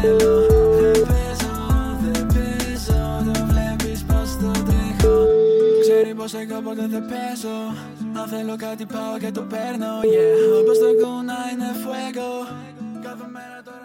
θέλω. Δεν παίζω, το βλέπεις πως το τρέχω. Ξέρει πως εγώ ποτέ δεν παίζω. Αν θέλω κάτι πάω και το παίρνω, yeah. Όπως το κουνά είναι fuego. Κάθε μέρα τώρα